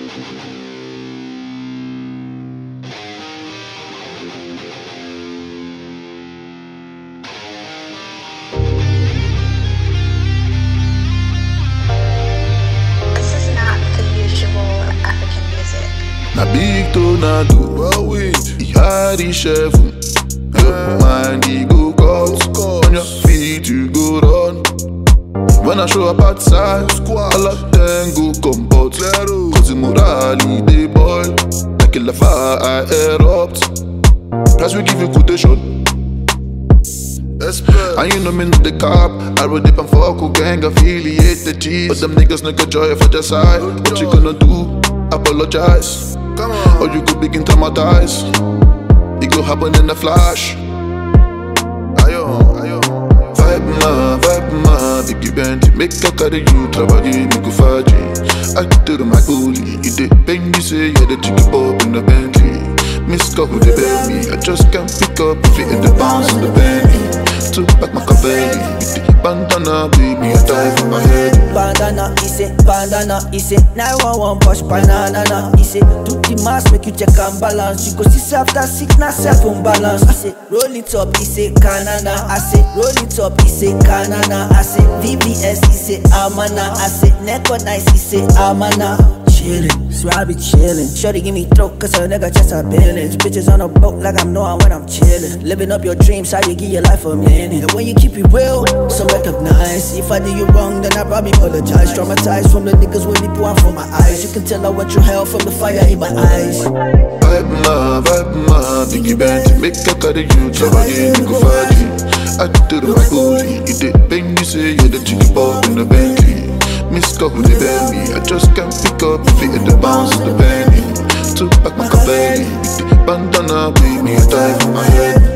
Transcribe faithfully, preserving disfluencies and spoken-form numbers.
Na big tornado, he hard the shovel. Your mind he go cut, on your feet you go run. When I show up outside, all of them go come out. Cause the morale they boil, like a lava I erupt. Plus we give you quotation. And you know me know the cop, I roll dip and fuck who gang affiliate the cheese. But them niggas no got joy for their side. What you gonna do? Apologize. Come on. Or you go begin traumatize. It go happen in the flash. Ayo, ayo. Vibe ma, vibe ma, biggie bendy. Make a carry you, travailler, me go faji. I do my bully, you did bang me say you're the chicken bob in the Bentley. Miss go who they beg me, I just can't pick up if it in the bounce in the Bentley. To back my cavelli, with the bandana, baby, I die for my head. Bandana, he say, bandana, he say, nine one one push banana, he say, do the mass, make you check and balance. You go see after sickness, self unbalance. I say, roll it up, he say, Canana. I say, roll it up, he say, Canana. I say, V V S, he say, Amana. I say, neck on nice, he say, Amana. Chillin', so I be chillin'. Shorty give me throat, cause her nigga just a billions. Bitches on a boat like I'm knowing when I'm chillin'. Living up your dreams, how you give your life a minute. And when you keep it real, so recognize. If I did you wrong, then I probably apologize. Traumatized from the niggas when they pour out from my eyes. You can tell I went through hell from the fire in my eyes. Vibe ma, vibe ma, biggie band. Make a carry you, travailler, me go faji. I do my bully, you did bang me say you're the chicken bob in the Bentley. Miss go who they beg me, I just can't pick up if it in the bounce of the penny. To back my cavelli, with the bandana, baby, I die for my head.